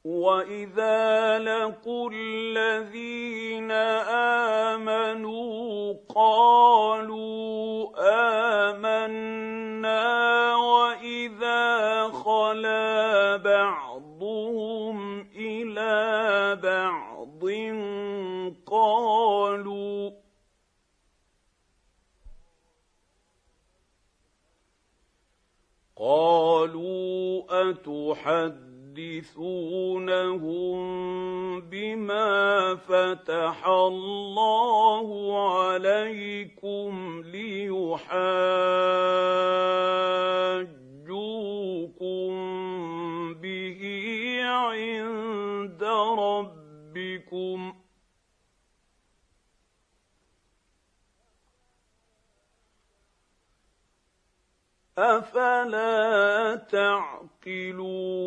وإذا لقوا الذين آمنوا قالوا آمنا وإذا خلا بعضهم إلى بعض قالوا أتحدثونهم بما فتح الله عليكم ليحاجوكم به عند ربكم أفلا تعقلون